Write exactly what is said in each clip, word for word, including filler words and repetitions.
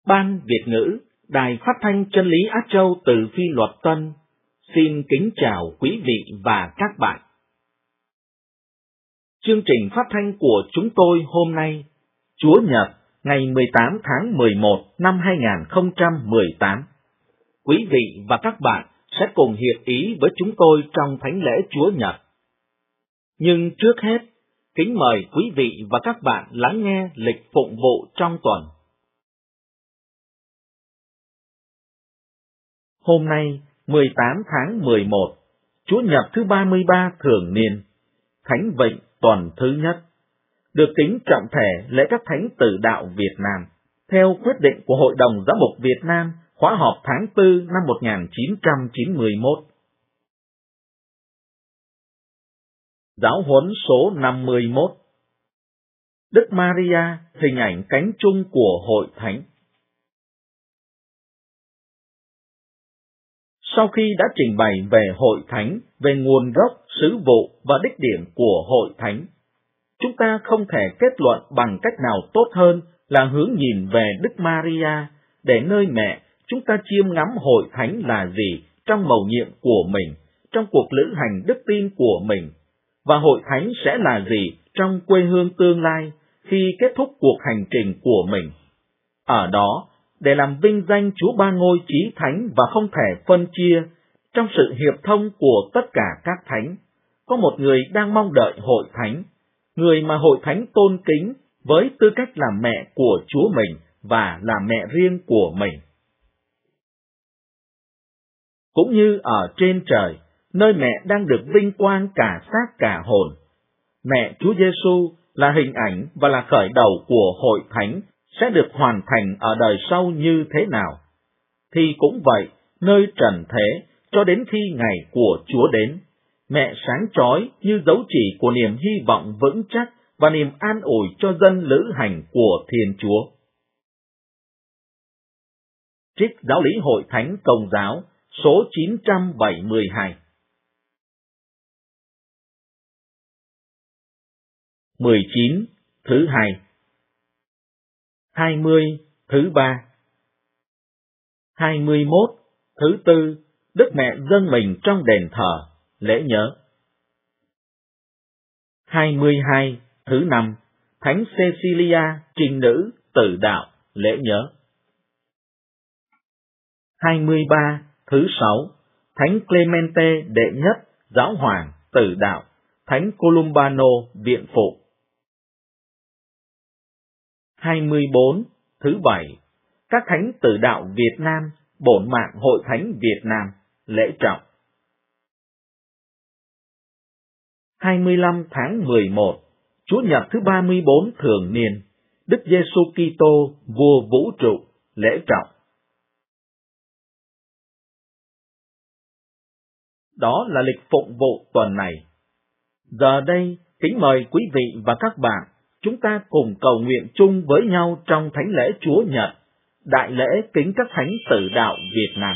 Ban Việt ngữ, Đài Phát thanh Chân lý Á Châu từ Phi Luật Tân, xin kính chào quý vị và các bạn. Chương trình phát thanh của chúng tôi hôm nay, Chúa Nhật, ngày mười tám tháng mười một năm hai nghìn không trăm mười tám. Quý vị và các bạn sẽ cùng hiệp ý với chúng tôi trong Thánh lễ Chúa Nhật. Nhưng trước hết, kính mời quý vị và các bạn lắng nghe lịch phụng vụ trong tuần. Hôm nay, mười tám tháng mười một, Chúa Nhật thứ ba mươi ba thường niên, Thánh Vịnh tuần thứ nhất, được kính trọng thể lễ các thánh tử đạo Việt Nam, theo quyết định của Hội đồng Giám mục Việt Nam, khóa họp tháng tư năm một nghìn chín trăm chín mươi mốt. Giáo huấn số năm mươi mốt. Đức Maria, hình ảnh cánh chung của Hội Thánh. Sau khi đã trình bày về Hội Thánh, về nguồn gốc, sứ vụ và đích điểm của Hội Thánh, chúng ta không thể kết luận bằng cách nào tốt hơn là hướng nhìn về Đức Maria, để nơi mẹ chúng ta chiêm ngắm Hội Thánh là gì trong mầu nhiệm của mình, trong cuộc lữ hành đức tin của mình, và Hội Thánh sẽ là gì trong quê hương tương lai khi kết thúc cuộc hành trình của mình. Ở đó, để làm vinh danh Chúa Ba Ngôi Chí Thánh và không thể phân chia, trong sự hiệp thông của tất cả các thánh, có một người đang mong đợi Hội Thánh, người mà Hội Thánh tôn kính với tư cách là mẹ của Chúa mình và là mẹ riêng của mình. Cũng như ở trên trời, nơi mẹ đang được vinh quang cả xác cả hồn, mẹ Chúa Giêsu là hình ảnh và là khởi đầu của Hội Thánh sẽ được hoàn thành ở đời sau như thế nào, thì cũng vậy, nơi trần thế, cho đến khi ngày của Chúa đến, mẹ sáng chói như dấu chỉ của niềm hy vọng vững chắc và niềm an ủi cho dân lữ hành của Thiên Chúa. Trích Giáo lý Hội Thánh Công giáo, số chín trăm bảy mươi hai. mười chín, thứ hai. hai mươi, thứ ba. hai mươi mốt, thứ tư, Đức Mẹ dâng mình trong đền thờ, lễ nhớ. hai mươi hai, thứ năm, Thánh Cecilia, trinh nữ, tử đạo, lễ nhớ. hai mươi ba, thứ sáu, Thánh Clemente đệ nhất, giáo hoàng, tử đạo, Thánh Columbano, viện phụ. hai mươi bốn, thứ bảy, các thánh tử đạo Việt Nam, bổn mạng Hội Thánh Việt Nam, lễ trọng. hai mươi lăm tháng mười một, Chúa Nhật thứ ba mươi bốn thường niên, Đức Giêsu Kitô, vua vũ trụ, lễ trọng. Đó là lịch phụng vụ tuần này. Giờ đây, kính mời quý vị và các bạn, chúng ta cùng cầu nguyện chung với nhau trong Thánh lễ Chúa Nhật, đại lễ kính các thánh tử đạo Việt Nam.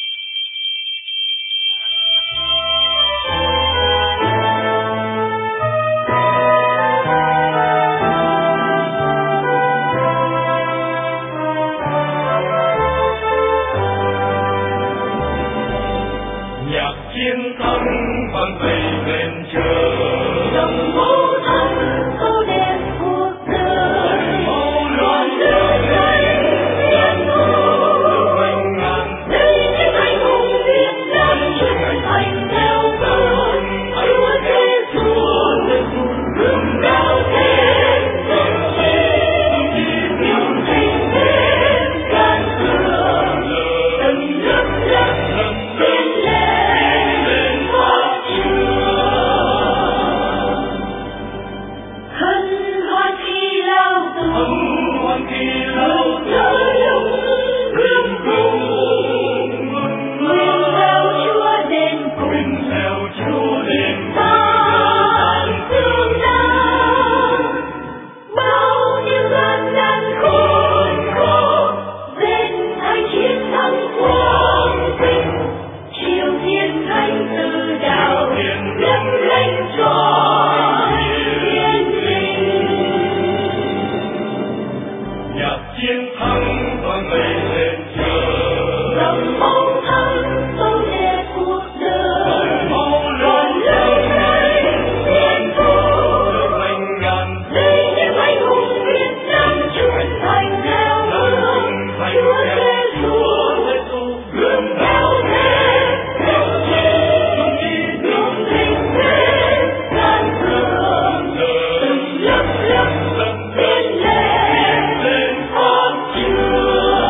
Nhạc chiến thắng vang dậy lên trời, dòng máu thánh tô đen cuộc đời, máu loạn lửa cháy thiên thu hoành ngàn, đây những anh hùng Việt Nam trưởng thành theo cơn Chúa Giêsu gương cao thế dân chi yêu tình thế can cường từng nhấp nhấp lên lên pháp trường hân hoan khi lao tù hân hoan khi lao tù gương cùng nguyện theo Chúa đến cùng nguyện theo Chúa đến tan thương đau bao nhiêu gian nan khốn khổ bên thành chiến thắng quang vinh chiều thiên thánh tử đạo lấp lánh cho thiên đình. Nhạc chiến thắng vang vang vầy lên trời. Dòng máu thánh tô đẹp cuộc đời, máu lớn lên đây nguyện cứu được mình ngàn. Đây những anh hùng Việt Nam trưởng thành theo hướng Chúa Giêsu, gương cao thế đồng chí đúng tình thế can cường từng lớp lớp bên lề lên pháp trường.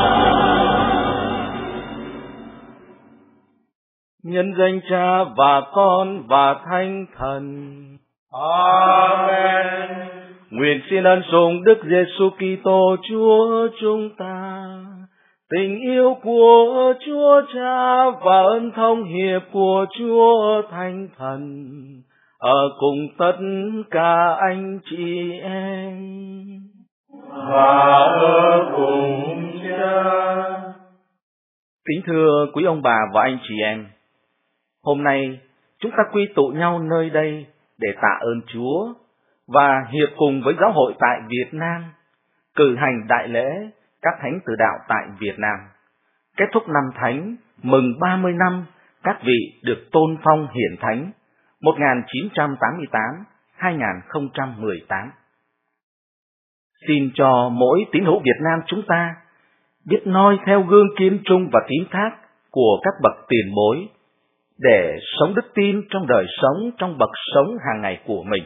Nhân danh Cha và Con và Thánh Thần. Amen. Nguyện xin ân sủng Đức Giêsu Kitô Chúa chúng ta, tình yêu của Chúa Cha và ơn thông hiệp của Chúa Thánh Thần ở cùng tất cả anh chị em Và ở cùng Cha. Kính thưa quý ông bà và anh chị em, hôm nay chúng ta quy tụ nhau nơi đây để tạ ơn Chúa và hiệp cùng với giáo hội tại Việt Nam cử hành đại lễ các thánh tử đạo tại Việt Nam, kết thúc năm thánh mừng ba mươi năm các vị được tôn phong hiển thánh một nghìn chín trăm tám mươi tám đến hai nghìn không trăm mười tám. Xin cho mỗi tín hữu Việt Nam chúng ta biết noi theo gương kiên trung và tín thác của các bậc tiền bối để sống đức tin trong đời sống, trong bậc sống hàng ngày của mình.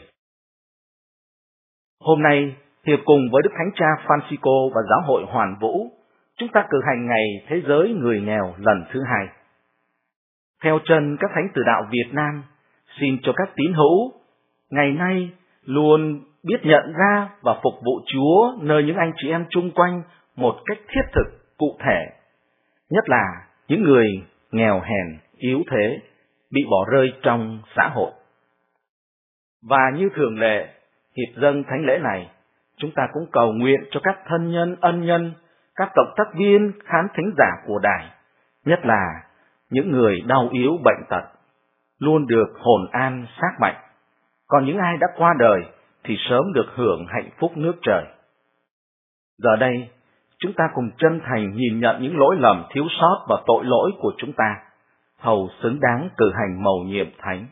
Hôm nay, hiệp cùng với Đức Thánh Cha Francisco và Giáo hội Hoàn Vũ, chúng ta cử hành Ngày Thế giới Người nghèo lần thứ hai. Theo chân các thánh tử đạo Việt Nam, xin cho các tín hữu ngày nay luôn biết nhận ra và phục vụ Chúa nơi những anh chị em chung quanh một cách thiết thực, cụ thể, nhất là những người nghèo hèn, yếu thế, bị bỏ rơi trong xã hội. Và như thường lệ, hiệp dâng thánh lễ này, chúng ta cũng cầu nguyện cho các thân nhân, ân nhân, các cộng tác viên, khán thính giả của đài, nhất là những người đau yếu bệnh tật, luôn được hồn an xác mạnh. Còn những ai đã qua đời thì sớm được hưởng hạnh phúc nước trời. Giờ đây, chúng ta cùng chân thành nhìn nhận những lỗi lầm, thiếu sót và tội lỗi của chúng ta, hầu xứng đáng cử hành mầu nhiệm thánh.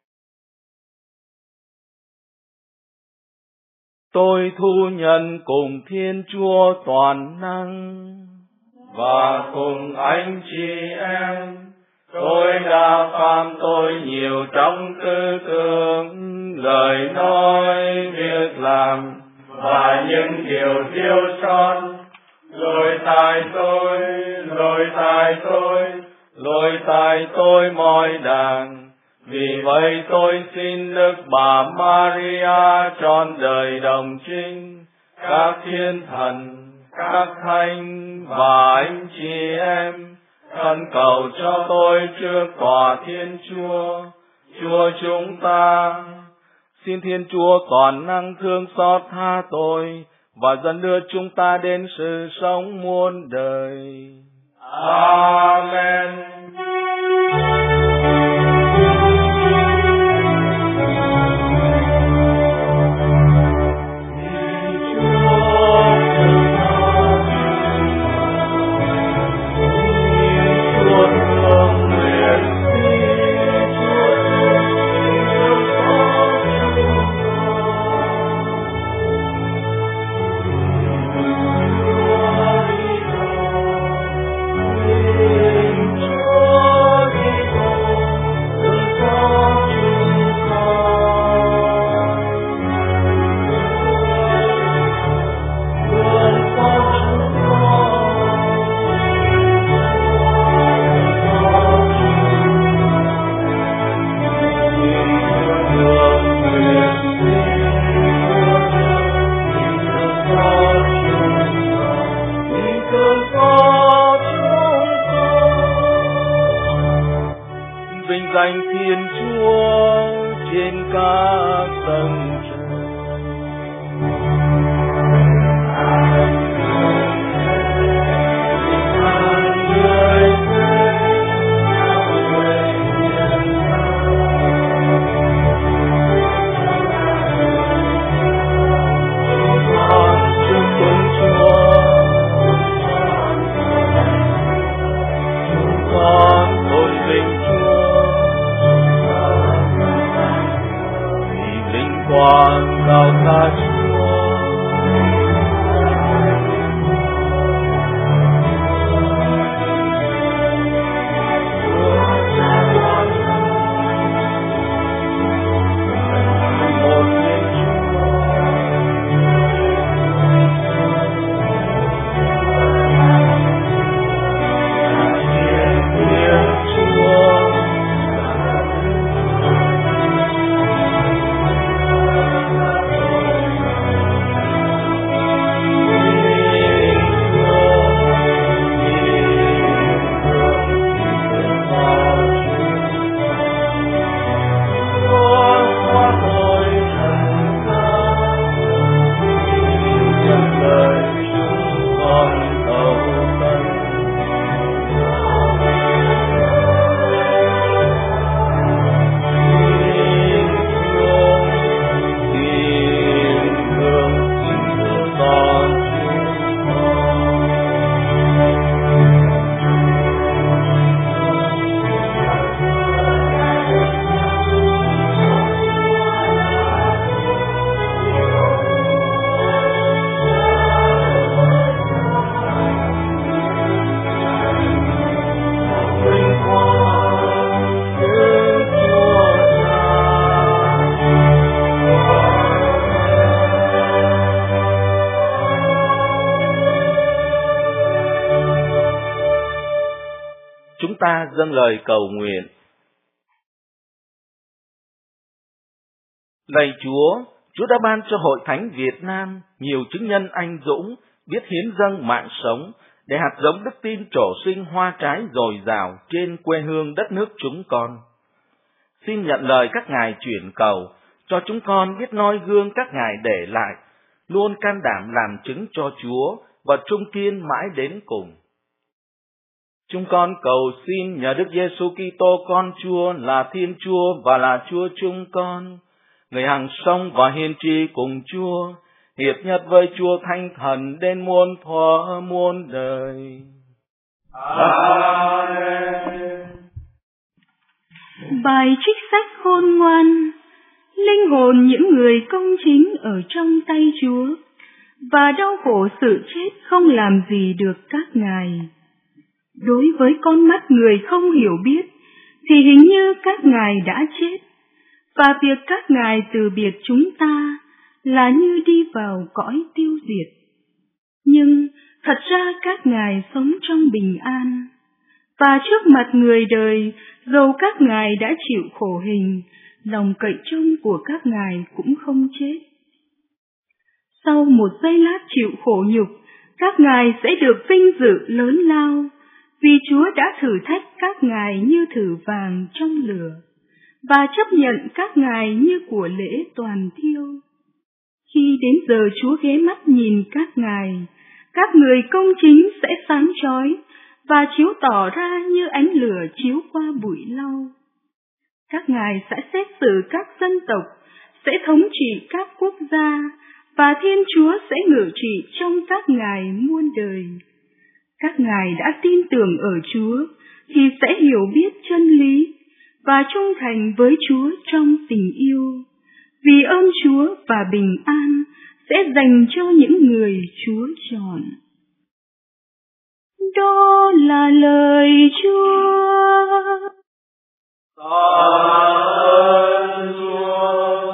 Tôi thu nhận cùng Thiên Chúa toàn năng và cùng anh chị em, tôi đã phạm tội nhiều trong tư tưởng, lời nói, việc làm và những điều thiếu sót. Lỗi tại tôi, lỗi tại tôi, lỗi tại tôi mọi đàng. Vì vậy tôi xin Đức Bà Maria trọn đời đồng trinh, các thiên thần, các thánh và anh chị em, khẩn cầu cho tôi trước tòa Thiên Chúa, Chúa chúng ta. Xin Thiên Chúa toàn năng thương xót tha tôi và dẫn đưa chúng ta đến sự sống muôn đời. Amen. Danh Thiên Chúa trên các tầng trời. ta dâng lời cầu nguyện. Lạy Chúa, Chúa đã ban cho Hội Thánh Việt Nam nhiều chứng nhân anh dũng, biết hiến dâng mạng sống, để hạt giống đức tin trổ sinh hoa trái dồi dào trên quê hương đất nước chúng con. Xin nhận lời các ngài chuyển cầu, cho chúng con biết noi gương các ngài để lại, luôn can đảm làm chứng cho Chúa và trung kiên mãi đến cùng. Chúng con cầu xin nhờ Đức Giêsu Kitô con Chúa là Thiên Chúa và là Chúa chúng con, người hằng sống và hiền tri cùng Chúa, hiệp nhất với Chúa Thánh Thần đến muôn thuở muôn đời. Amen. Bài trích sách khôn ngoan. Linh hồn những người công chính ở trong tay Chúa, và đau khổ sự chết không làm gì được các ngài. Đối với con mắt người không hiểu biết, thì hình như các ngài đã chết, và việc các ngài từ biệt chúng ta là như đi vào cõi tiêu diệt. Nhưng thật ra các ngài sống trong bình an, và trước mặt người đời, dầu các ngài đã chịu khổ hình, lòng cậy trông của các ngài cũng không chết. Sau một giây lát chịu khổ nhục, các ngài sẽ được vinh dự lớn lao, vì Chúa đã thử thách các ngài như thử vàng trong lửa, và chấp nhận các ngài như của lễ toàn thiêu. Khi đến giờ Chúa ghé mắt nhìn các ngài, các người công chính sẽ sáng chói và chiếu tỏ ra như ánh lửa chiếu qua bụi lau. Các ngài sẽ xét xử các dân tộc, sẽ thống trị các quốc gia, và Thiên Chúa sẽ ngự trị trong các ngài muôn đời. Các ngài đã tin tưởng ở Chúa thì sẽ hiểu biết chân lý và trung thành với Chúa trong tình yêu, vì ơn Chúa và bình an sẽ dành cho những người Chúa chọn. Đó là lời Chúa. Ơn Chúa.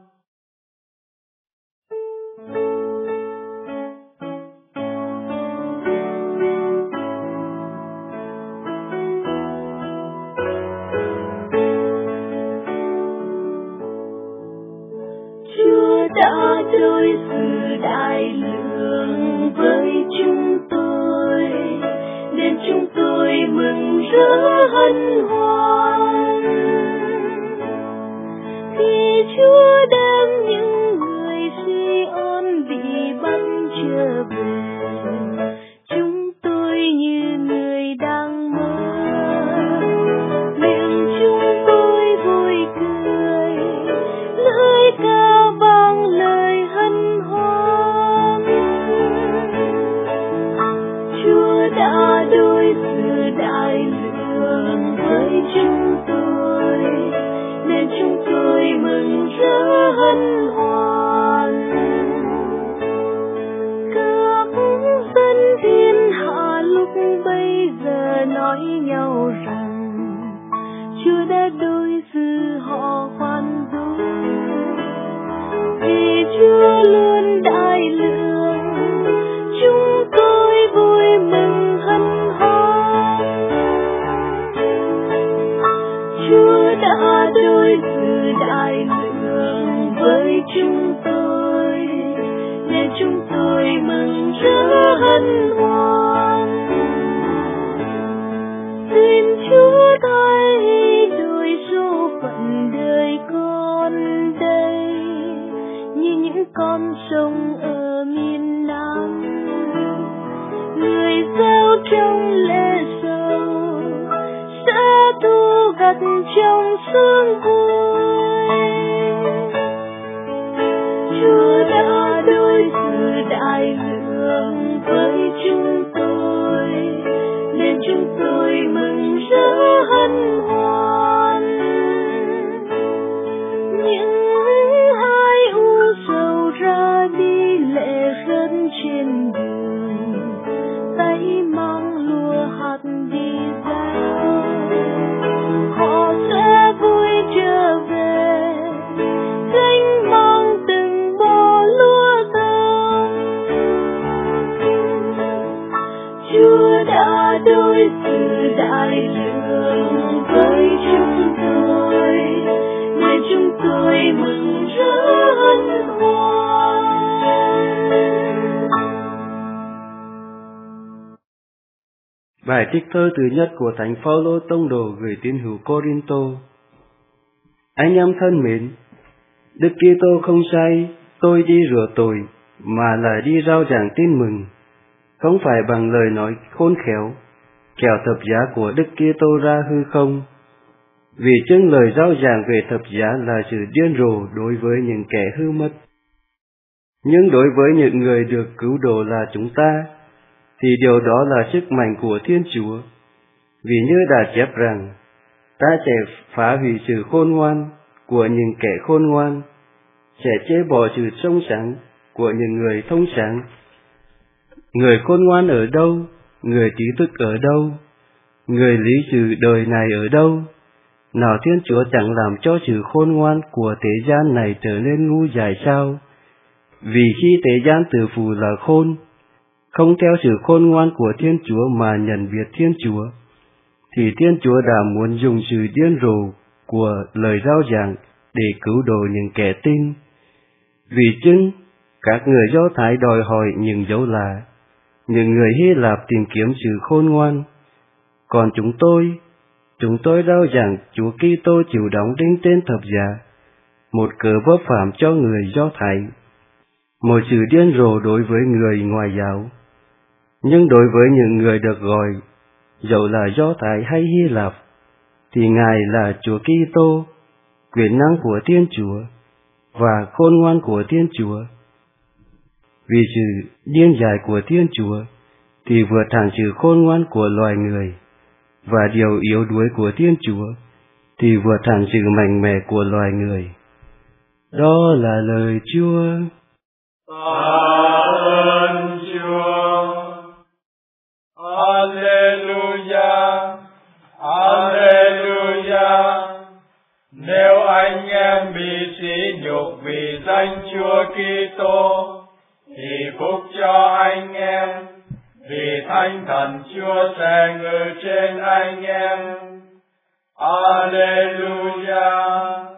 Chúa đã đối xử đại lượng với chúng tôi, nên chúng tôi mừng rỡ hân hoan. Khi Chúa đem những người Sion bị bắt trở về, chúng tôi như người đang mơ, miệng chúng tôi vui cười, lưỡi ca vang lời hân hoan. Chúa đã đối xử đại lượng với chúng tôi, nên chúng tôi mừng rỡ hân hoan. Các dân thiên hạ lúc bây giờ nói nhau rằng Chúa đã đối xử họ khoan dung, vì Chúa luôn đại lượng, chúng tôi vui mừng hân hoan. Chúa đã đối xử đại lượng với chúng tôi, nên chúng tôi mừng rỡ hân hoan. Xin Chúa thay đổi số phận đời con đây, như những con sông ở miền Nam, người gieo trong lễ sầu sẽ thu gặt trong sương vui. Chúa đã đối xử đại lượng với chúng tôi, nên chúng tôi mừng rỡ hân hoan. Những ai u sầu ra đi lệ rớt trên đường, tay mang lúa hạt đi giao, họ sẽ vui trở về, gánh mang từng bó lúa thơm. Chúa đã đối xử đại trường với chúng tôi, để chúng tôi mừng rỡ hân hoan. Bài trích thơ thứ nhất của Thánh Phaolô tông đồ gửi tín hữu Cô-rinh-tô. Anh em thân mến, Đức Kitô không sai tôi đi rửa tội, mà là đi rao giảng tin mừng, không phải bằng lời nói khôn khéo, kẻo thập giá của Đức Kitô ra hư không. Vì chưng lời rao giảng về thập giá là sự điên rồ đối với những kẻ hư mất. Nhưng đối với những người được cứu độ là chúng ta, thì điều đó là sức mạnh của Thiên Chúa. Vì như đã chép rằng, ta sẽ phá hủy sự khôn ngoan của những kẻ khôn ngoan, sẽ chê bỏ sự trong sáng của những người thông sáng. Người khôn ngoan ở đâu? Người trí thức ở đâu? Người lý sự đời này ở đâu? Nào Thiên Chúa chẳng làm cho sự khôn ngoan của thế gian này trở nên ngu dại sao? Vì khi thế gian tự phụ là khôn, không theo sự khôn ngoan của Thiên Chúa mà nhận biết Thiên Chúa, thì Thiên Chúa đã muốn dùng sự điên rồ của lời rao giảng để cứu độ những kẻ tin. Vì chưng các người Do Thái đòi hỏi những dấu lạ, những người Hy Lạp tìm kiếm sự khôn ngoan, còn chúng tôi, chúng tôi rao giảng Chúa Kitô chịu đóng đinh trên thập giá, một cớ vấp phạm cho người Do Thái, một sự điên rồ đối với người ngoại giáo. Nhưng đối với những người được gọi, dẫu là Do Thái hay Hy Lạp, thì Ngài là Chúa Kitô, quyền năng của Thiên Chúa và khôn ngoan của Thiên Chúa. Vì sự điên dại của Thiên Chúa thì vượt hẳn sự khôn ngoan của loài người, và điều yếu đuối của Thiên Chúa thì vượt hẳn sự mạnh mẽ của loài người. Đó là lời Chúa. Ơn Chúa. Alleluia, Alleluia. Nếu anh em bị sỉ nhục vì danh Chúa Kitô, thì phúc cho anh em, vì Thánh Thần Chúa sẽ ngự trên anh em. Alleluia.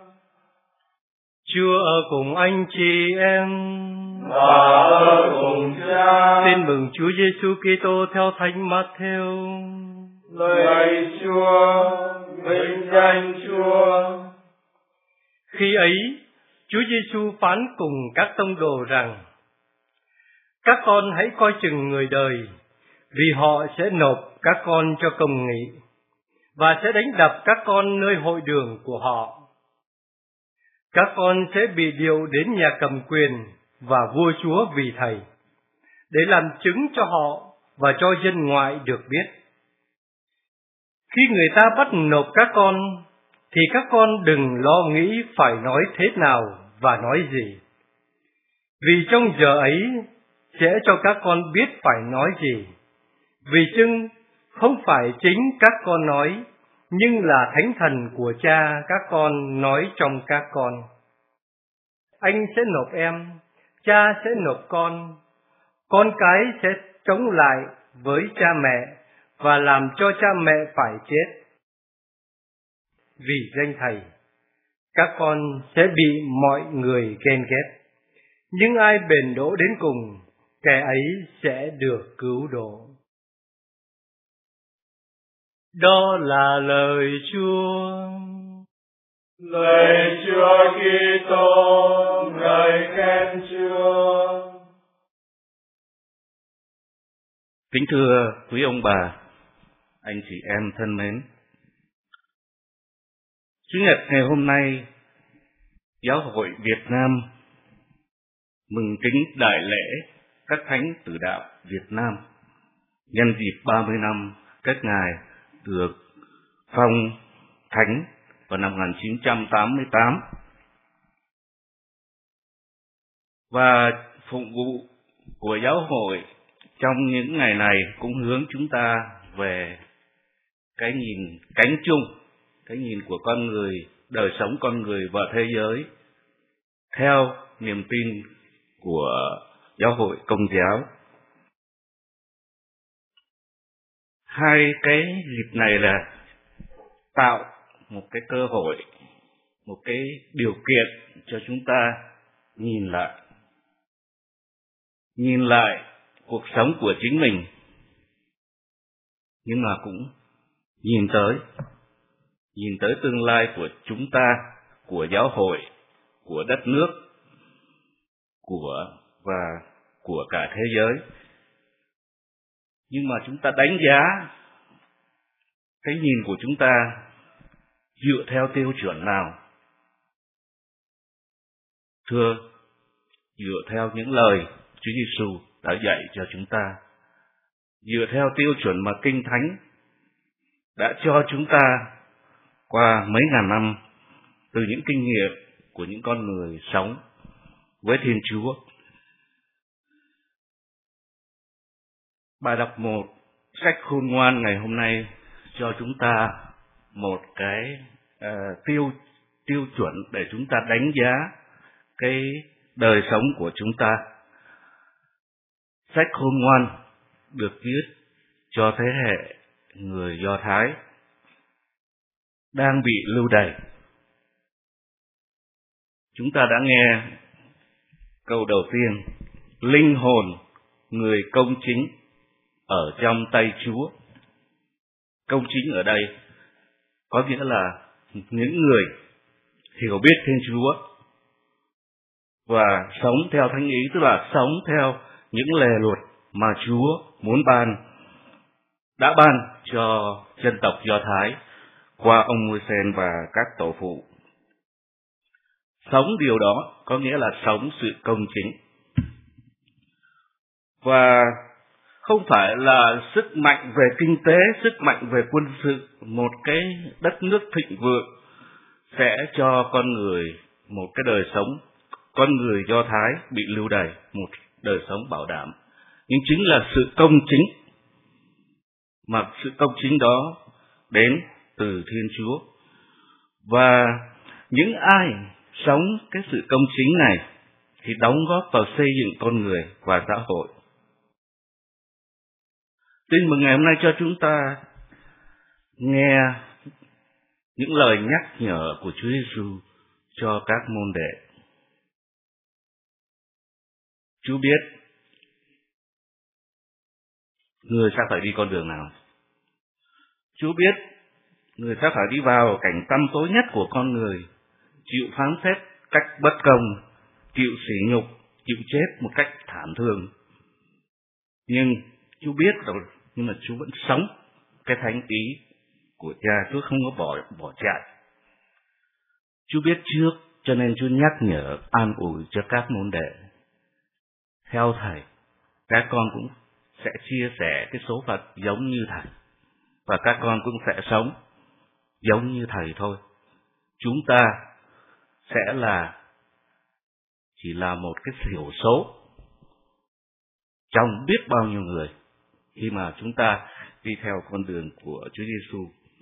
Chúa ở cùng anh chị em và ở cùng Cha. Tin mừng Chúa Giêsu Kitô theo Thánh Mát-thêu. Lạy Chúa, vinh danh Chúa. Khi ấy, Chúa Giêsu phán cùng các tông đồ rằng: các con hãy coi chừng người đời, vì họ sẽ nộp các con cho công nghị, và sẽ đánh đập các con nơi hội đường của họ. Các con sẽ bị điều đến nhà cầm quyền và vua chúa vì thầy, để làm chứng cho họ và cho dân ngoại được biết. Khi người ta bắt nộp các con, thì các con đừng lo nghĩ phải nói thế nào và nói gì. Vì trong giờ ấy sẽ cho các con biết phải nói gì. Vì chưng không phải chính các con nói, nhưng là Thánh Thần của Cha các con nói trong các con. Anh sẽ nộp em, cha sẽ nộp con, con cái sẽ chống lại với cha mẹ và làm cho cha mẹ phải chết. Vì danh Thầy, các con sẽ bị mọi người ghen ghét, nhưng ai bền đỗ đến cùng, kẻ ấy sẽ được cứu độ. Đó là lời Chúa. Lạy Chúa Kitô, ngợi khen Chúa. Kính thưa quý ông bà, anh chị em thân mến, Chủ nhật ngày hôm nay, Giáo hội Việt Nam mừng kính đại lễ các thánh tử đạo Việt Nam nhân dịp ba mươi năm các ngài được phong thánh vào năm một nghìn chín trăm tám mươi tám. Và phụng vụ của giáo hội trong những ngày này cũng hướng chúng ta về cái nhìn cánh chung, cái nhìn của con người, đời sống con người và thế giới theo niềm tin của giáo hội Công giáo. hai cái dịp này là tạo một cái cơ hội, một cái điều kiện cho chúng ta nhìn lại. Nhìn lại cuộc sống của chính mình, nhưng mà cũng nhìn tới, nhìn tới tương lai của chúng ta, của giáo hội, của đất nước, của và của cả thế giới. Nhưng mà chúng ta đánh giá cái nhìn của chúng ta dựa theo tiêu chuẩn nào? Thưa, dựa theo những lời Chúa Giêsu đã dạy cho chúng ta, dựa theo tiêu chuẩn mà Kinh Thánh đã cho chúng ta qua mấy ngàn năm từ những kinh nghiệm của những con người sống với Thiên Chúa. Bài đọc một sách khôn ngoan ngày hôm nay cho chúng ta một cái uh, tiêu tiêu chuẩn để chúng ta đánh giá cái đời sống của chúng ta. Sách khôn ngoan được viết cho thế hệ người Do Thái đang bị lưu đày. Chúng ta đã nghe câu đầu tiên, linh hồn người công chính ở trong tay Chúa. Công chính ở đây có nghĩa là những người hiểu biết Thiên Chúa và sống theo thánh ý, tức là sống theo những lề luật mà Chúa muốn ban, đã ban cho dân tộc Do Thái qua ông Môi-se và các tổ phụ. Sống điều đó có nghĩa là sống sự công chính. Và không phải là sức mạnh về kinh tế, sức mạnh về quân sự, một cái đất nước thịnh vượng sẽ cho con người một cái đời sống, con người Do Thái bị lưu đày, một đời sống bảo đảm. Nhưng chính là sự công chính, mà sự công chính đó đến từ Thiên Chúa. Và những ai sống cái sự công chính này thì đóng góp vào xây dựng con người và xã hội. Tin mừng ngày hôm nay cho chúng ta nghe những lời nhắc nhở của Chúa Giêsu cho các môn đệ. Chúa biết người sẽ phải đi con đường nào. Chúa biết người sẽ phải đi vào cảnh tăm tối nhất của con người, chịu phán xét cách bất công, chịu sỉ nhục, chịu chết một cách thảm thương. Nhưng Chúa biết rồi, nhưng mà Chúa vẫn sống cái thánh ý của Cha. Chúa không có bỏ bỏ chạy. Chúa biết trước, cho nên Chúa nhắc nhở, an ủi cho các môn đệ. Theo Thầy, các con cũng sẽ chia sẻ cái số phận giống như Thầy, và các con cũng sẽ sống giống như Thầy thôi. Chúng ta sẽ là chỉ là một cái thiểu số trong biết bao nhiêu người khi mà chúng ta đi theo con đường của Chúa Giêsu.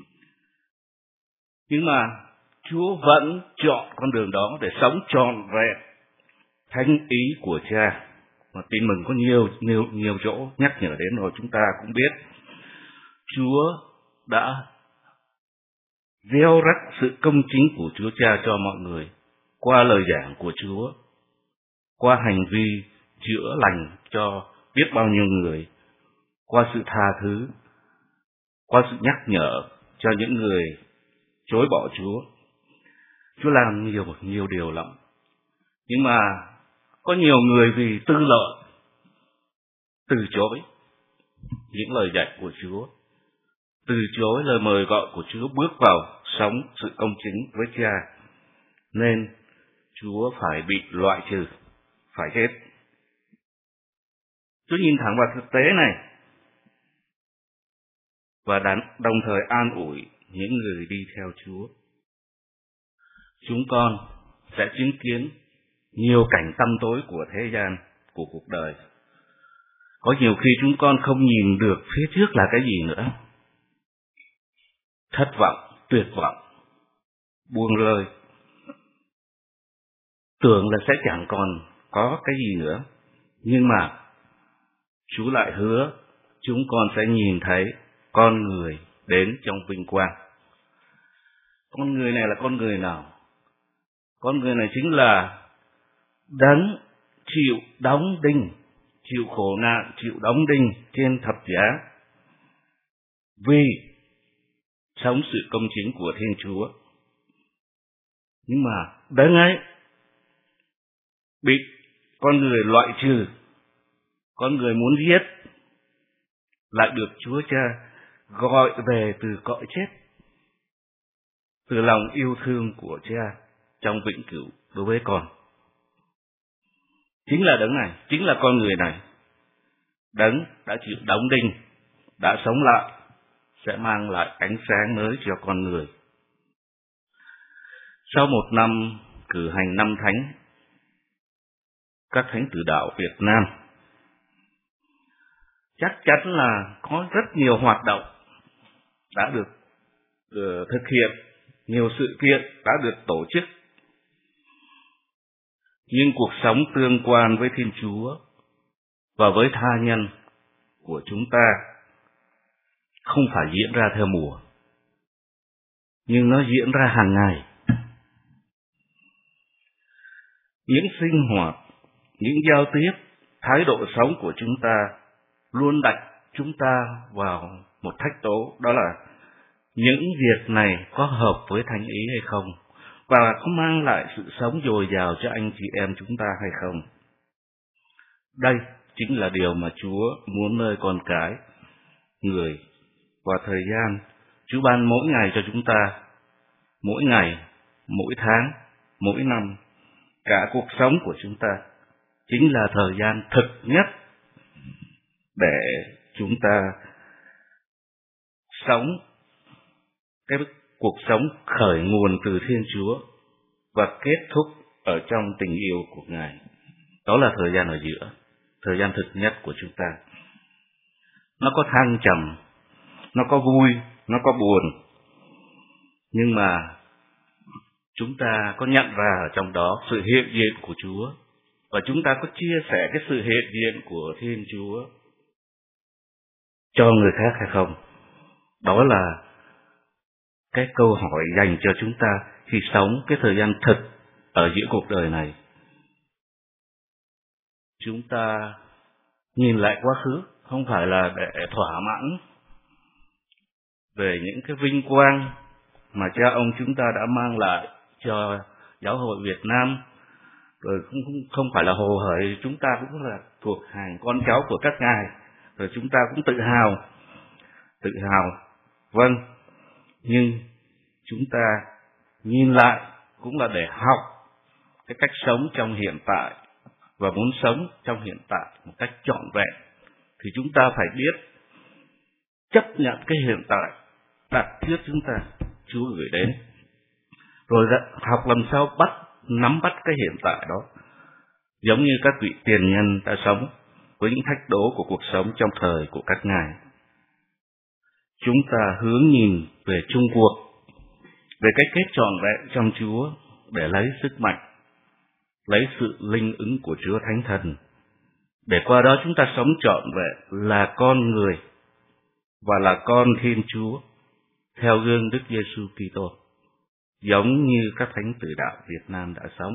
Nhưng mà Chúa vẫn chọn con đường đó để sống trọn vẹn thánh ý của Cha. Mà tin mừng có nhiều nhiều nhiều chỗ nhắc nhở đến rồi, chúng ta cũng biết Chúa đã gieo rắc sự công chính của Chúa Cha cho mọi người qua lời giảng của Chúa, qua hành vi chữa lành cho biết bao nhiêu người, qua sự tha thứ, qua sự nhắc nhở cho những người chối bỏ Chúa. Chúa làm nhiều nhiều điều lắm. Nhưng mà có nhiều người vì tư lợi từ chối những lời dạy của Chúa, từ chối lời mời gọi của Chúa bước vào sống sự công chính với Cha, nên Chúa phải bị loại trừ, phải chết. Chúa nhìn thẳng vào thực tế này và đồng thời an ủi những người đi theo Chúa. Chúng con sẽ chứng kiến nhiều cảnh tăm tối của thế gian, của cuộc đời. Có nhiều khi chúng con không nhìn được phía trước là cái gì nữa. Thất vọng, tuyệt vọng, buông lơi, tưởng là sẽ chẳng còn có cái gì nữa. Nhưng mà Chúa lại hứa chúng con sẽ nhìn thấy con người đến trong vinh quang. Con người này là con người nào? Con người này chính là Đấng chịu đóng đinh, chịu khổ nạn, chịu đóng đinh trên thập giá vì sống sự công chính của Thiên Chúa. Nhưng mà Đấng ấy bị con người loại trừ, con người muốn giết, lại được Chúa Cha gọi về từ cõi chết, từ lòng yêu thương của Cha trong vĩnh cửu đối với con. Chính là Đấng này, chính là con người này, Đấng đã chịu đóng đinh, đã sống lại, sẽ mang lại ánh sáng mới cho con người. Sau một năm cử hành năm thánh, các thánh tử đạo Việt Nam chắc chắn là có rất nhiều hoạt động đã được uh, thực hiện, nhiều sự kiện đã được tổ chức. Nhưng cuộc sống tương quan với Thiên Chúa và với tha nhân của chúng ta không phải diễn ra theo mùa, nhưng nó diễn ra hàng ngày. Những sinh hoạt, những giao tiếp, thái độ sống của chúng ta luôn đặt chúng ta vào một thách đố, đó là những việc này có hợp với thánh ý hay không, và có mang lại sự sống dồi dào cho anh chị em chúng ta hay không. Đây chính là điều mà Chúa muốn nơi con cái người, và thời gian Chúa ban mỗi ngày cho chúng ta, mỗi ngày, mỗi tháng, mỗi năm, cả cuộc sống của chúng ta chính là thời gian thực nhất để chúng ta sống cái cuộc sống khởi nguồn từ Thiên Chúa và kết thúc ở trong tình yêu của Ngài. Đó là thời gian ở giữa, thời gian thực nhất của chúng ta. Nó có thăng trầm, nó có vui, nó có buồn, nhưng mà chúng ta có nhận ra ở trong đó sự hiện diện của Chúa, và chúng ta có chia sẻ cái sự hiện diện của Thiên Chúa cho người khác hay không? Đó là cái câu hỏi dành cho chúng ta khi sống cái thời gian thực ở giữa cuộc đời này. Chúng ta nhìn lại quá khứ không phải là để thỏa mãn về những cái vinh quang mà cha ông chúng ta đã mang lại cho giáo hội Việt Nam, rồi cũng không phải là hồ hởi chúng ta cũng là thuộc hàng con cháu của các ngài, rồi chúng ta cũng tự hào, tự hào, vâng, nhưng chúng ta nhìn lại cũng là để học cái cách sống trong hiện tại, và muốn sống trong hiện tại một cách trọn vẹn thì chúng ta phải biết chấp nhận cái hiện tại đặt trước chúng ta Chúa gửi đến, rồi học làm sao bắt nắm bắt cái hiện tại đó, giống như các vị tiền nhân đã sống với những thách đố của cuộc sống trong thời của các ngài. Chúng ta hướng nhìn về chung cuộc, về cách kết trọn vẹn trong Chúa để lấy sức mạnh, lấy sự linh ứng của Chúa Thánh Thần, để qua đó chúng ta sống trọn vẹn là con người và là con Thiên Chúa theo gương Đức Giêsu Kitô, giống như các thánh tử đạo Việt Nam đã sống.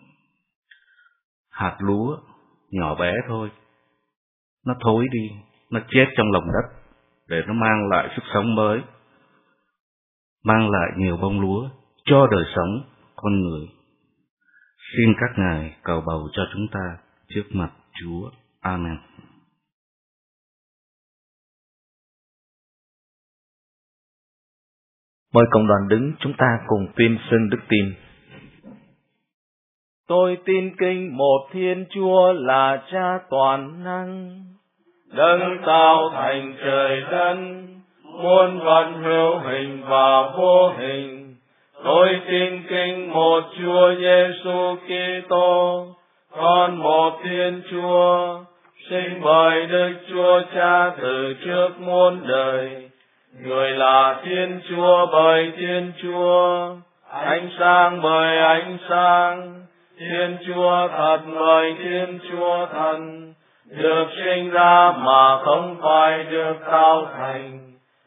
Hạt lúa nhỏ bé thôi, nó thối đi, nó chết trong lòng đất để nó mang lại sức sống mới, mang lại nhiều bông lúa cho đời sống con người. Xin các ngài cầu bầu cho chúng ta trước mặt Chúa. Amen. Mời cộng đoàn đứng, chúng ta cùng tuyên xưng đức tin. Tôi tin kính một Thiên Chúa là Cha toàn năng, đấng tạo thành trời đất, muôn vật hữu hình và vô hình. Tôi tin kính một Chúa Giêsu Kitô, con một Thiên Chúa, sinh bởi Đức Chúa Cha từ trước muôn đời. Người là Thiên Chúa bởi Thiên Chúa, ánh sáng bởi ánh sáng, Thiên Chúa thật bởi Thiên Chúa thần, được sinh ra mà không phải được tạo thành,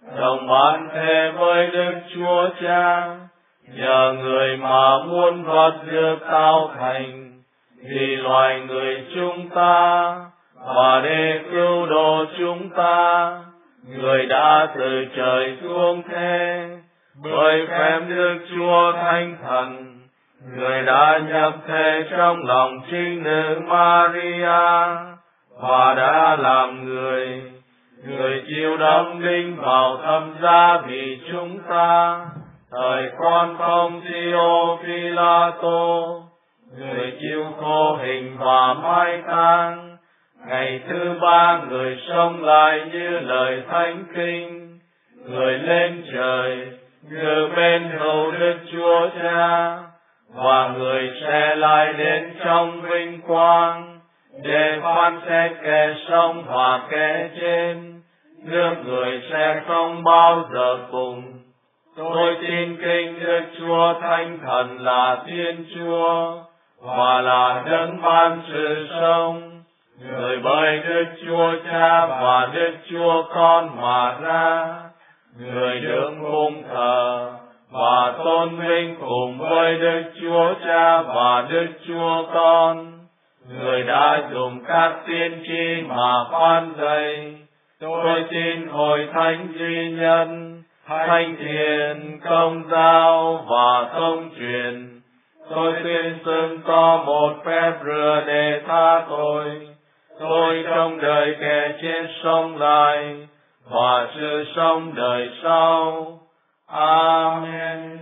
đồng ban thề với Đức Chúa Cha, nhờ người mà muôn vật được tạo thành, vì loài người chúng ta, và để cứu độ chúng ta, người đã từ trời xuống thế, bởi phép Đức Chúa Thánh Thần, người đã nhập thể trong lòng trinh nữ Maria, và đã làm người, người chịu đóng đinh vào thập giá vì chúng ta, thời quan Phong Tio Phi-la-tô, người chịu khổ hình và mai táng, ngày thứ ba người sống lại như lời thánh kinh, người lên trời, ngự bên hữu Đức Chúa Cha, và người sẽ lại đến trong vinh quang, để phán xét kẻ sống và kẻ chết, nước người sẽ không bao giờ cùng. Tôi tin kính Đức Chúa Thánh Thần là Thiên Chúa, và là đấng ban sự sống, người bởi Đức Chúa Cha và Đức Chúa Con mà ra, người được phụng thờ và tôn vinh cùng với Đức Chúa Cha và Đức Chúa Con, người đã dùng các tiên tri mà phán dạy. Tôi tin hội thánh duy nhân, thánh thiện, công giáo và thông truyền. Tôi tuyên xưng có một phép rửa để tha tội. Tôi trong đời kẻ chết sống lại, và sự sống đời sau. Amen.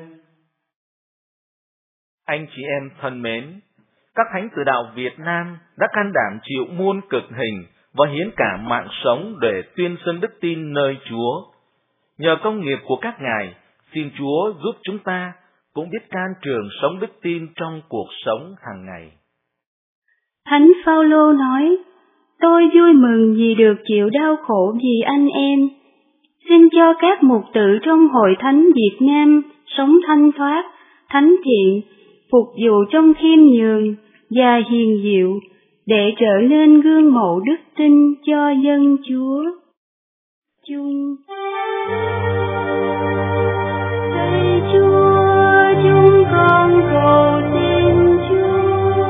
Anh chị em thân mến, các thánh tử đạo Việt Nam đã can đảm chịu muôn cực hình và hiến cả mạng sống để tuyên xưng đức tin nơi Chúa. Nhờ công nghiệp của các ngài, xin Chúa giúp chúng ta cũng biết can trường sống đức tin trong cuộc sống hàng ngày. Thánh Phaolô nói: Tôi vui mừng vì được chịu đau khổ vì anh em. Xin cho các mục tử trong hội thánh Việt Nam sống thanh thoát, thánh thiện, phục vụ trong khiêm nhường và hiền diệu, để trở nên gương mẫu đức tin cho dân Chúa. Chung Lạy Chúa, chúng con cầu xin Chúa.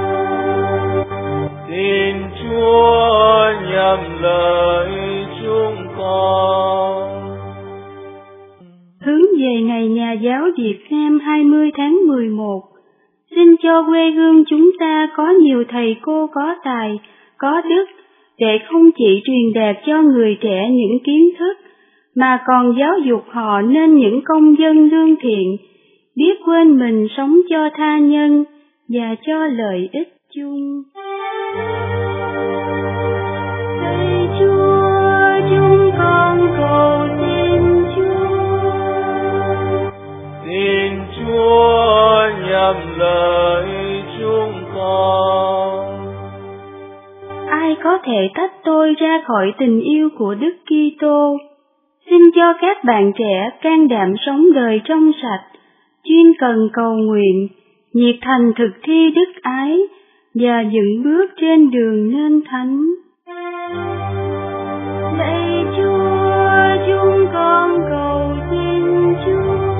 Xin Chúa nhậm lời chúng con. Hướng về Ngày Nhà giáo Việt Nam hai mươi tháng mười một, xin cho quê hương chúng ta có nhiều thầy cô có tài, có đức, để không chỉ truyền đạt cho người trẻ những kiến thức, mà còn giáo dục họ nên những công dân lương thiện, biết quên mình sống cho tha nhân và cho lợi ích chung. Lạy Chúa, chúng con cầu xin Chúa. Xin Chúa nhậm lời chúng con. Ai có thể tách tôi ra khỏi tình yêu của Đức Kitô? Xin cho các bạn trẻ can đảm sống đời trong sạch, chuyên cần cầu nguyện, nhiệt thành thực thi đức ái và dựng bước trên đường nên thánh. Lạy Chúa, chúng con cầu xin Chúa.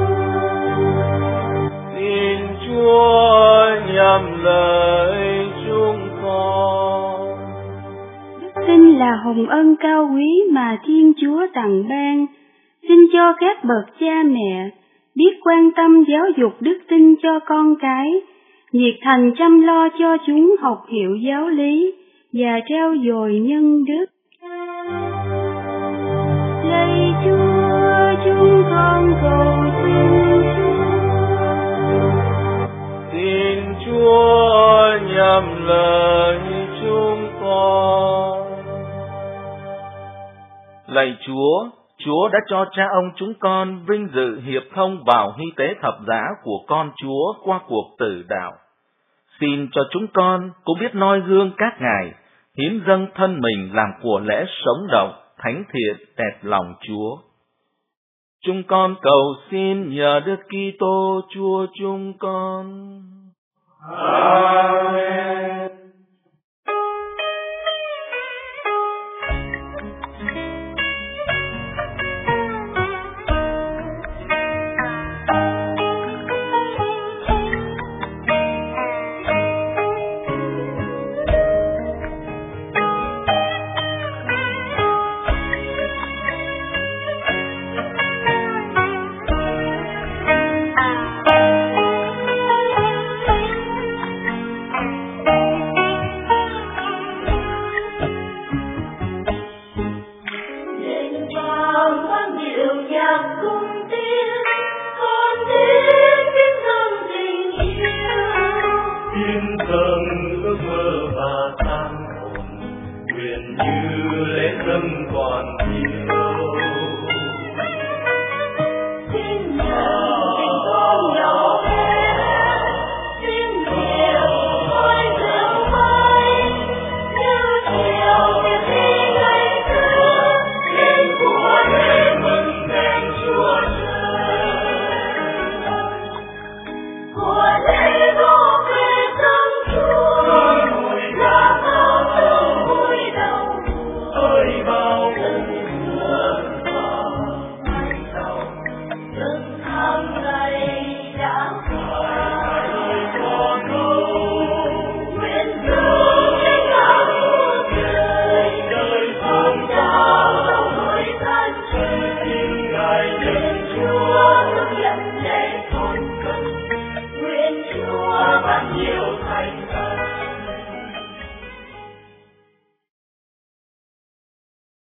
Xin Chúa nhậm lời chúng con. Đức tin là hồng ân cao quý mà Thiên Chúa tặng ban. Xin cho các bậc cha mẹ biết quan tâm giáo dục đức tin cho con cái, nhiệt thành chăm lo cho chúng học hiểu giáo lý và trao dồi nhân đức. Lạy Chúa, chúng con cầu xin Chúa. Xin Chúa nhậm lời chúng con. Lạy Chúa, Chúa đã cho cha ông chúng con vinh dự hiệp thông vào hy tế thập giá của con Chúa qua cuộc tử đạo. Xin cho chúng con cũng biết noi gương các ngài, hiến dâng thân mình làm của lễ sống động, thánh thiện, đẹp lòng Chúa. Chúng con cầu xin nhờ Đức Kitô Chúa chúng con. Amen.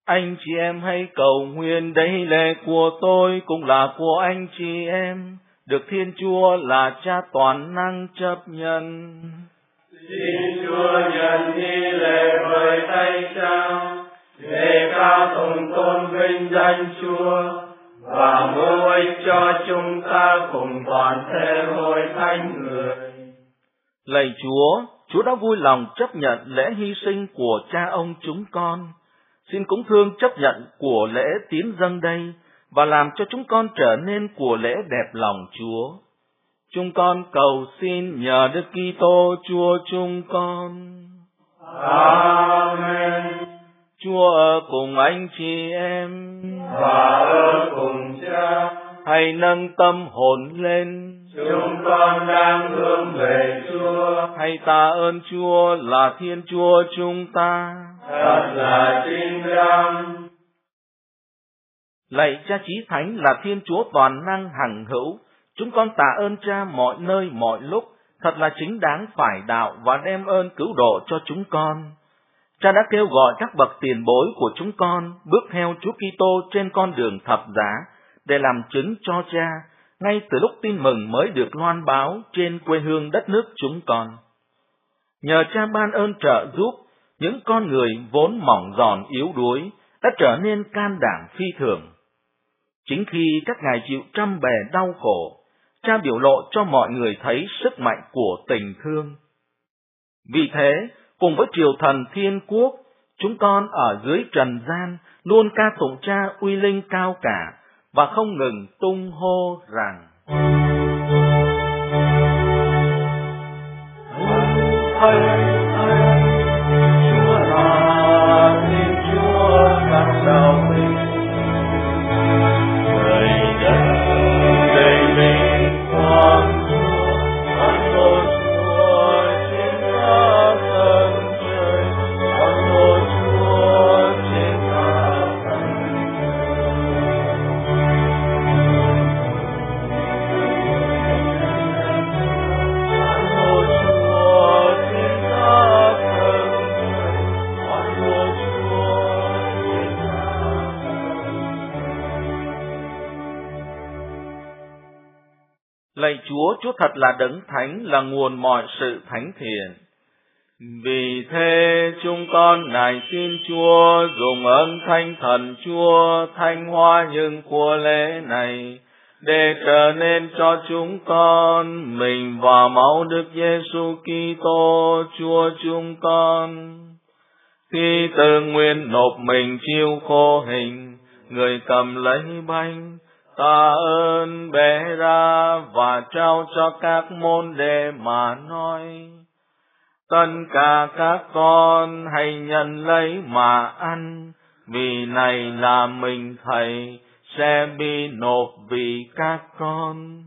Anh chị em hãy cầu nguyện, đây lễ của tôi cũng là của anh chị em, được Thiên Chúa là Cha toàn năng chấp nhận. Xin Chúa nhận nghi lễ với tay Cha, để cao tụng tôn vinh danh Chúa và mưu ích cho chúng ta cùng toàn thể hội thánh người. Lạy Chúa, Chúa đã vui lòng chấp nhận lễ hy sinh của cha ông chúng con. Xin cũng thương chấp nhận của lễ tiến dâng đây và làm cho chúng con trở nên của lễ đẹp lòng Chúa. Chúng con cầu xin nhờ Đức Kitô Chúa chúng con. Amen. Chúa ở cùng anh chị em Và ở cùng Cha. hãy nâng tâm hồn lên. Chúng con đang hướng về Chúa. Hãy tạ ơn Chúa là Thiên Chúa chúng ta. Thật là chính đáng. Lạy Cha Chí Thánh là Thiên Chúa toàn năng hằng hữu, chúng con tạ ơn Cha mọi nơi mọi lúc, thật là chính đáng phải đạo và đem ơn cứu độ cho chúng con. Cha đã kêu gọi các bậc tiền bối của chúng con bước theo Chúa Kitô trên con đường thập giá để làm chứng cho Cha, ngay từ lúc tin mừng mới được loan báo trên quê hương đất nước chúng con. Nhờ Cha ban ơn trợ giúp, những con người vốn mỏng giòn yếu đuối đã trở nên can đảm phi thường. Chính khi các ngài chịu trăm bề đau khổ, Cha biểu lộ cho mọi người thấy sức mạnh của tình thương. Vì thế, cùng với triều thần thiên quốc, chúng con ở dưới trần gian luôn ca tụng Cha uy linh cao cả và không ngừng tung hô rằng: Thầy, thầy, Chúa là Thiên Chúa các đạo mình. Thầy đã đầy mình quang Chúa, con một Chúa trên cả tầng trời, con một Chúa trên cả tầng Lạy Chúa, Chúa thật là đấng thánh, là nguồn mọi sự thánh thiện. Vì thế chúng con nài xin Chúa dùng ơn Thánh Thần Chúa thanh hóa những của lễ này, để trở nên cho chúng con mình và máu Đức Giêsu Kitô Chúa chúng con. Khi tự nguyện nộp mình chịu khổ hình, người cầm lấy bánh, tạ ơn bẻ ra và trao cho các môn đệ mà nói: Tất cả các con hãy nhận lấy mà ăn, vì này là mình Thầy sẽ bị nộp vì các con.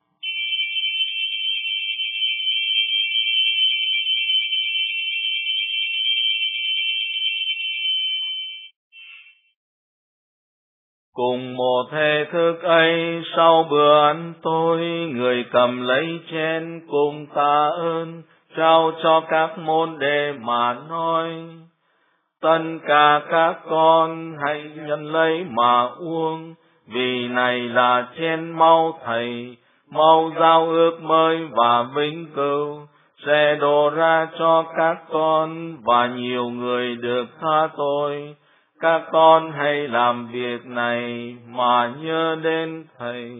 Cùng một thể thức ấy, sau bữa ăn tối, người cầm lấy chén cùng tạ ơn, trao cho các môn đệ mà nói: Tất cả các con hãy nhận lấy mà uống, vì này là chén máu Thầy, máu giao ước mới và vĩnh cửu, sẽ đổ ra cho các con và nhiều người được tha tội. Các con hãy làm việc này mà nhớ đến Thầy.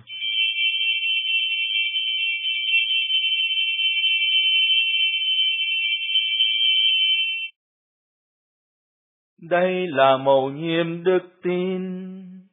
Đây là mầu nhiệm đức tin.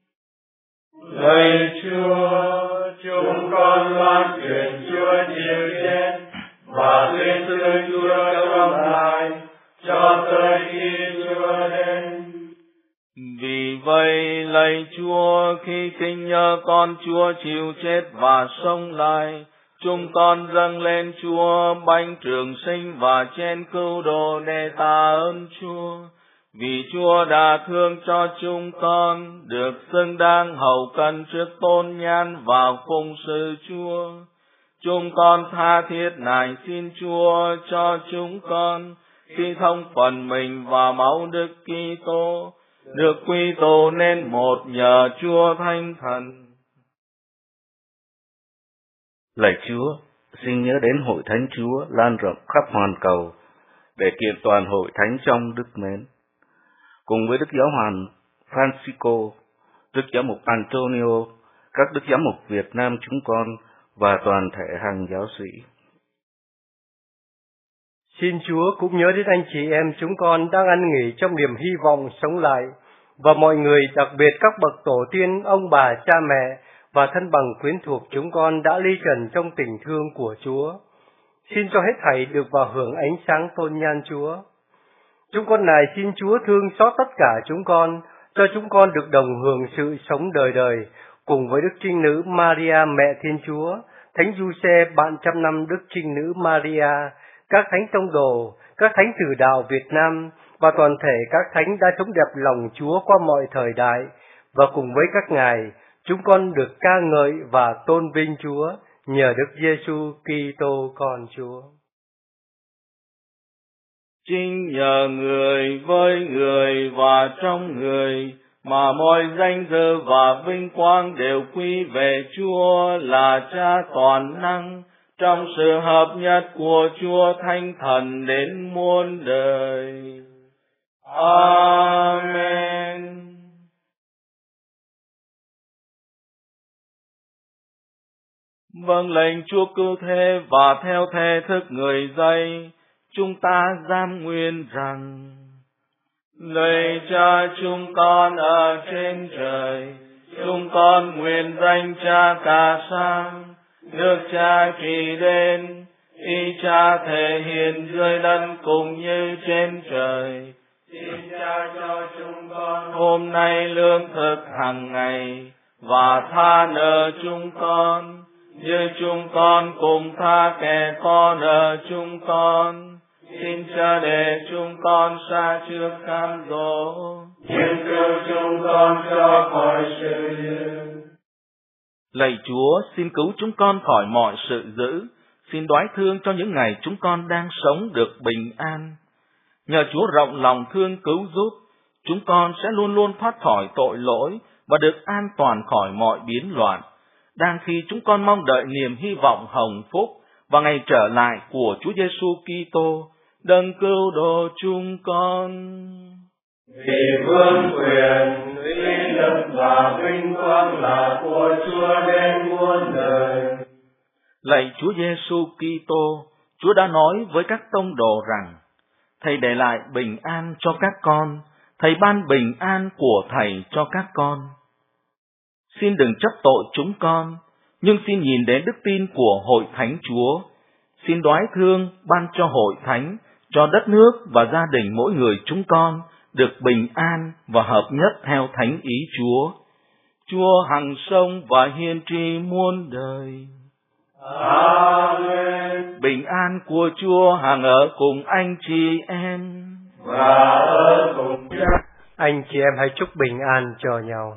Lạy Chúa, chúng con loan truyền Chúa chịu chết và tuyên xưng Chúa trong lại cho tới khi Chúa đến. Vì vậy, lạy Chúa, khi kinh nhớ con Chúa chịu chết và sống lại, chúng con dâng lên Chúa bánh trường sinh và chén cứu độ để tạ ơn Chúa. Vì Chúa đã thương cho chúng con, được xứng đáng hầu cận trước tôn nhan vào phụng sự Chúa. Chúng con tha thiết nài xin Chúa cho chúng con, khi thông phần mình và máu Đức Kitô, được quy tụ nên một nhờ Chúa Thánh Thần. Lạy Chúa, xin nhớ đến hội thánh Chúa lan rộng khắp hoàn cầu để kiện toàn hội thánh trong đức mến. Cùng với Đức Giáo hoàng Francisco, Đức Giám mục Antonio, các Đức Giám mục Việt Nam chúng con và toàn thể hàng giáo sĩ. Xin Chúa cũng nhớ đến anh chị em chúng con đang ăn nghỉ trong niềm hy vọng sống lại, và mọi người, đặc biệt các bậc tổ tiên, ông bà, cha mẹ và thân bằng quyến thuộc chúng con đã ly trần trong tình thương của Chúa. Xin cho hết thảy được vào hưởng ánh sáng tôn nhan Chúa. Chúng con này xin Chúa thương xót tất cả chúng con, cho chúng con được đồng hưởng sự sống đời đời, cùng với Đức Trinh Nữ Maria Mẹ Thiên Chúa, Thánh Giuse bạn trăm năm Đức Trinh Nữ Maria, các thánh tông đồ, các thánh tử đạo Việt Nam và toàn thể các thánh đã sống đẹp lòng Chúa qua mọi thời đại, và cùng với các ngài, chúng con được ca ngợi và tôn vinh Chúa nhờ Đức Giêsu Kitô con Chúa. Chính nhờ người với người và trong người mà mọi danh dự và vinh quang đều quy về Chúa là Cha toàn năng, trong sự hợp nhất của Chúa Thánh Thần đến muôn đời. Amen. Vâng lệnh Chúa cứu thế và theo thể thức người dạy, chúng ta giam nguyện rằng: Lạy Cha chúng con ở trên trời, chúng con nguyện danh Cha cả sang, nước Cha trị đến, ý Cha thể hiện dưới đất cũng như trên trời. Xin Cha cho chúng con hôm nay lương thực hàng ngày, và tha nợ chúng con như chúng con cùng tha kẻ có nợ chúng con. Xin Cha để chúng con xa trước cám dỗ, nhưng cứu chúng con cho khỏi sự dữ. Lạy Chúa, xin cứu chúng con khỏi mọi sự dữ. Xin đoái thương cho những ngày chúng con đang sống được bình an. Nhờ Chúa rộng lòng thương cứu giúp, chúng con sẽ luôn luôn thoát khỏi tội lỗi và được an toàn khỏi mọi biến loạn, đang khi chúng con mong đợi niềm hy vọng hồng phúc và ngày trở lại của Chúa Giêsu Kitô, đấng cứu độ chúng con. Vì vương quyền, uy lực và vinh quang là của Chúa đến muôn đời. Lạy Chúa Giêsu Kitô, Chúa đã nói với các tông đồ rằng: Thầy để lại bình an cho các con, Thầy ban bình an của Thầy cho các con. Xin đừng trách tội chúng con, nhưng xin nhìn đến đức tin của hội thánh Chúa. Xin đoái thương ban cho hội thánh, cho đất nước và gia đình mỗi người chúng con được bình an và hợp nhất theo thánh ý Chúa. Chúa hằng sống và hiên tri muôn đời. Amen. Bình an của Chúa hằng ở cùng anh chị em. Và ở cùng Cha. Anh chị em hãy chúc bình an cho nhau.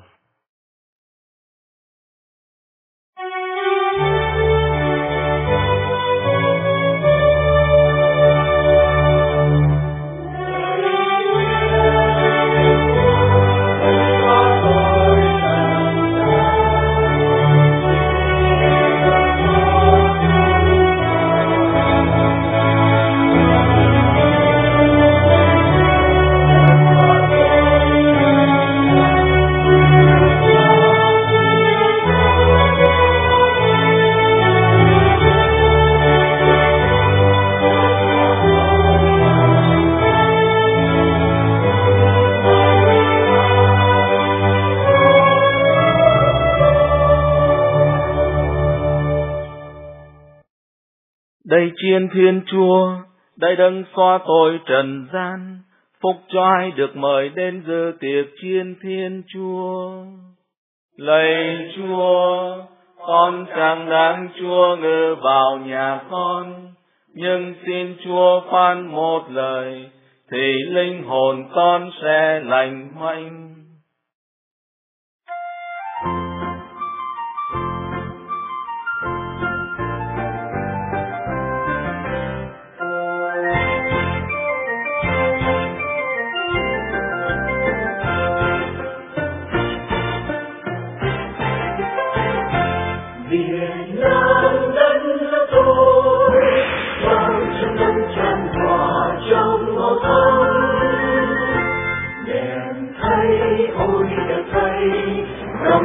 Đây chiên Thiên Chúa, đây đấng xóa tội trần gian, phúc cho ai được mời đến dự tiệc chiên Thiên Chúa. Lạy Chúa, con chẳng đáng Chúa ngự vào nhà con, nhưng xin Chúa phán một lời, thì linh hồn con sẽ lành mạnh.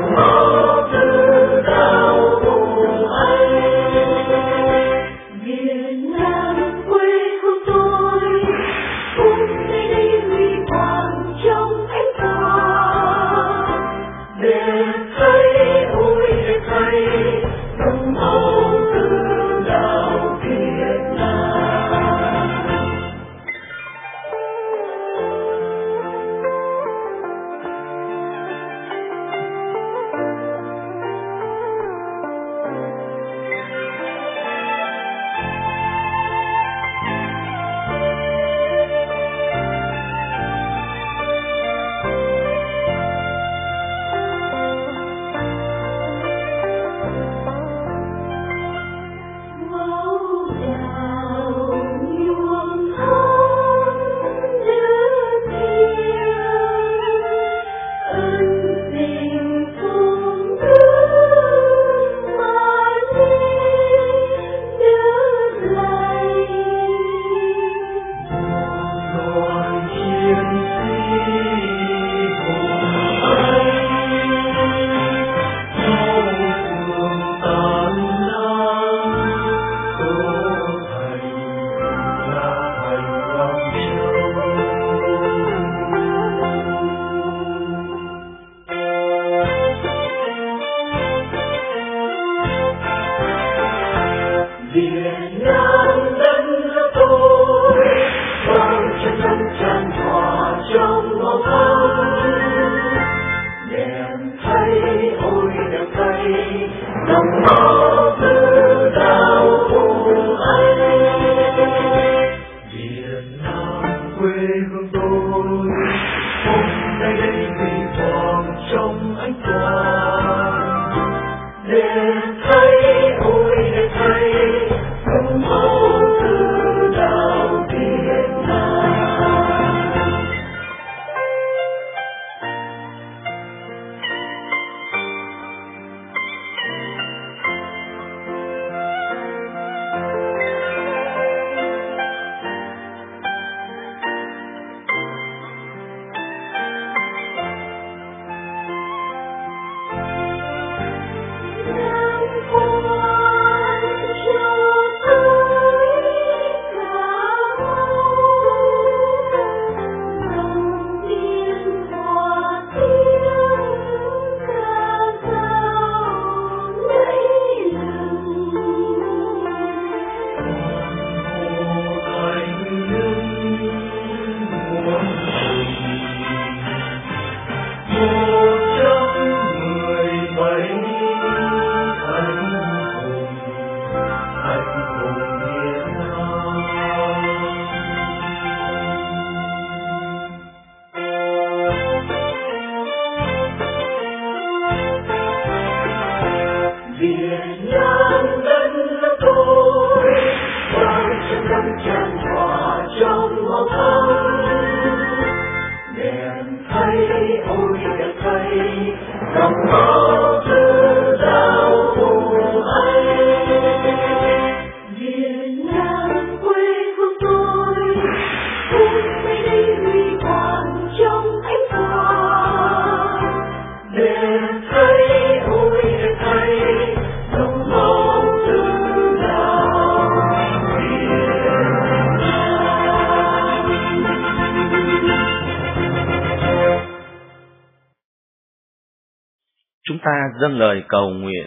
Chúng ta dâng lời cầu nguyện.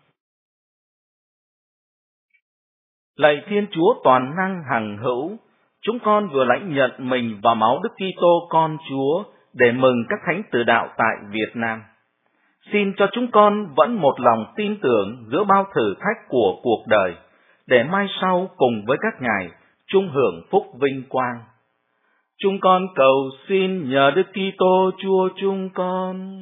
Lạy Thiên Chúa toàn năng hằng hữu, chúng con vừa lãnh nhận mình và máu Đức Kitô con Chúa để mừng các thánh tử đạo tại Việt Nam. Xin cho chúng con vẫn một lòng tin tưởng giữa bao thử thách của cuộc đời, để mai sau cùng với các ngài chung hưởng phúc vinh quang. Chúng con cầu xin nhờ Đức Kitô Chúa chúng con.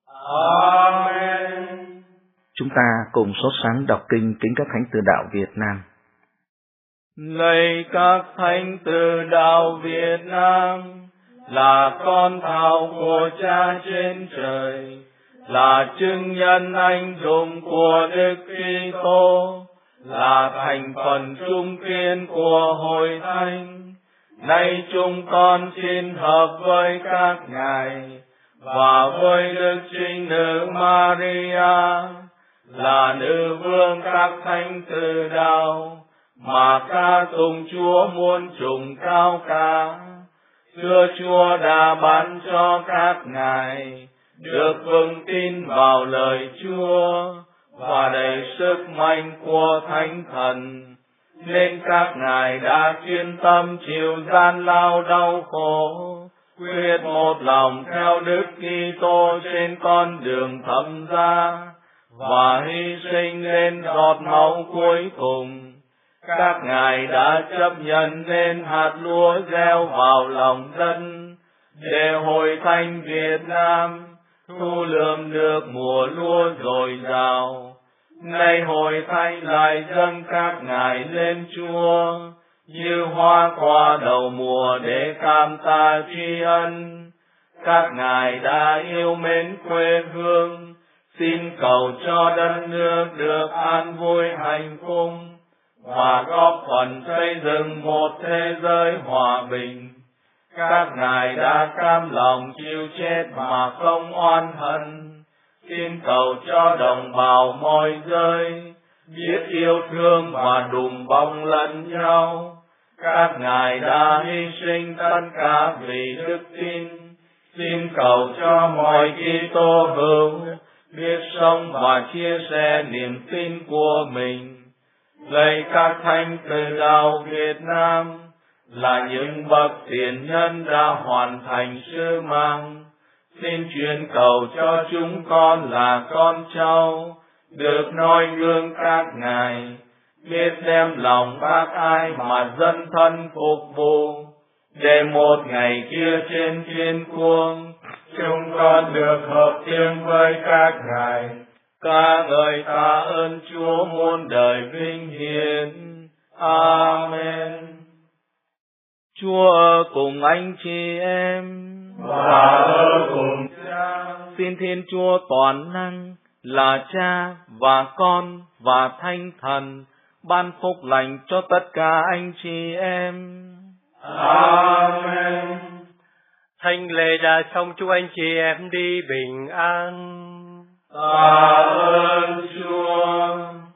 Amen. Chúng ta cùng sốt sắng đọc kinh kính các thánh tử đạo Việt Nam. Lạy các thánh tử đạo Việt Nam, là con thảo của Cha trên trời, là chứng nhân anh dũng của Đức Kitô, là thành phần trung kiên của hội thánh. Nay chúng con xin hợp với các ngài, và với Đức Trinh Nữ Maria là nữ vương các thánh từ đạo, mà ca tụng Chúa muôn trùng cao ca. Xưa Chúa đã ban cho các ngài được vững tin vào lời Chúa và đầy sức mạnh của Thánh Thần, nên các ngài đã chuyên tâm chịu gian lao đau khổ, quyết một lòng theo Đức Kitô trên con đường thập giá và hy sinh lên giọt máu cuối cùng. Các ngài đã chấp nhận nên hạt lúa gieo vào lòng đất, để Hội Thánh Việt Nam thu lượm được mùa lúa dồi dào. Nay Hội Thánh lại dâng các ngài lên Chúa như hoa quả đầu mùa để cảm tạ tri ân. Các ngài đã yêu mến quê hương, xin cầu cho đất nước được an vui hạnh phúc và góp phần xây dựng một thế giới hòa bình. Các ngài đã cam lòng chịu chết mà không oan hận, xin cầu cho đồng bào mọi giới biết yêu thương và đùm bọc lẫn nhau. Các ngài đã hy sinh tất cả vì đức tin, xin cầu cho mọi Kitô hữu biết sống và chia sẻ niềm tin của mình. Lạy các thánh từ đạo Việt Nam là những bậc tiền nhân đã hoàn thành sứ mạng, xin truyền cầu cho chúng con là con cháu được noi gương các ngài, biết đem lòng bác ái mà dân thân phục vụ, để một ngày kia trên thiên quốc chúng con được hợp tiếng với các ngài, ca ngợi tạ ơn Chúa muôn đời vinh hiển. Amen. Chúa ở cùng anh chị em và ở cùng Cha. Xin Thiên Chúa toàn năng là Cha và Con và Thánh Thần ban phúc lành cho tất cả anh chị em. Amen. Thánh lễ đã xong, chúc anh chị em đi bình an. Tạ ơn Chúa.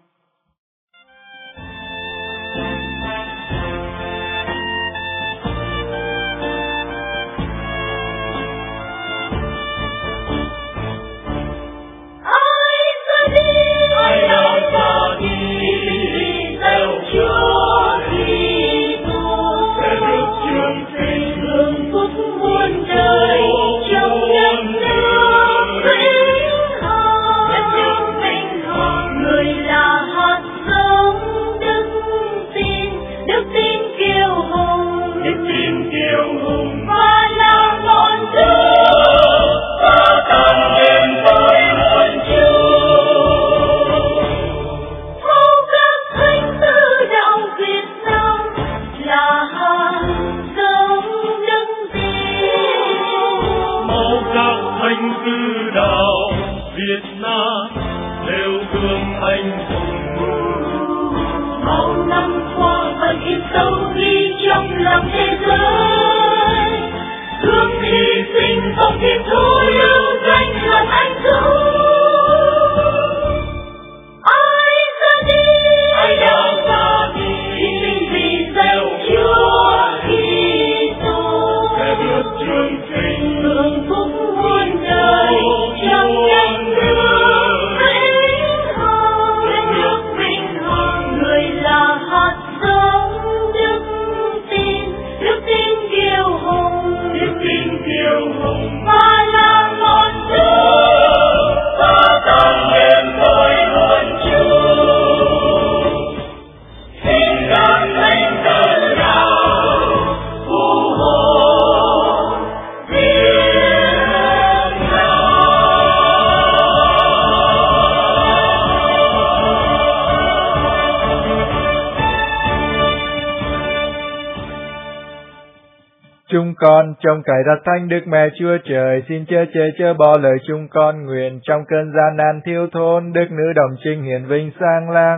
Chúng con trong cậy đặt Thánh Đức Mẹ Chúa Trời, xin chớ chê chớ bỏ lời chúng con nguyện trong cơn gian nan thiếu thốn, Đức Nữ Đồng Trinh hiển vinh sang lang.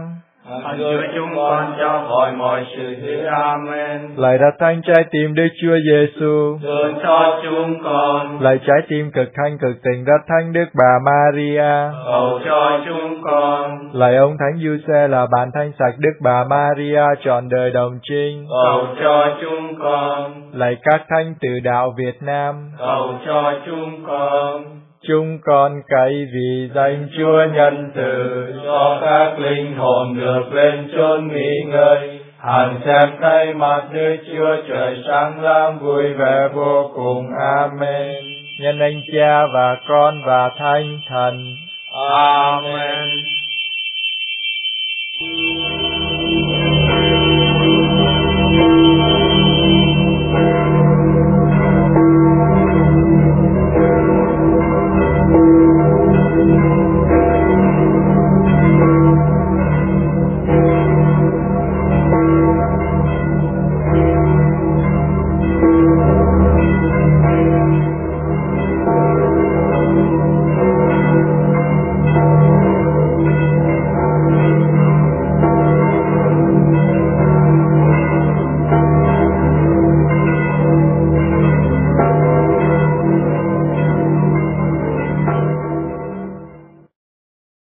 Hạnh Chúa chúng con cho khỏi mọi sự dữ. Amen. Lạy đặt thanh trái tim Đức Chúa Giêsu, Thương cho chúng con. lạy trái tim cực thanh cực tình đặt thanh Đức Bà Maria, Cầu cho chúng con. lạy ông Thánh Giuse là bạn thanh sạch Đức Bà Maria trọn đời đồng trinh, Cầu cho chúng con. lạy các thánh tử đạo Việt Nam, Cầu cho chúng con. chúng con cậy vì danh Chúa nhân từ, Cho các linh hồn được lên chốn nghỉ ngơi, hằng xem thấy mặt Đức Chúa Trời sáng láng vui vẻ vô cùng. Amen. nhân anh Cha và Con và Thánh Thần. Amen. Thank you.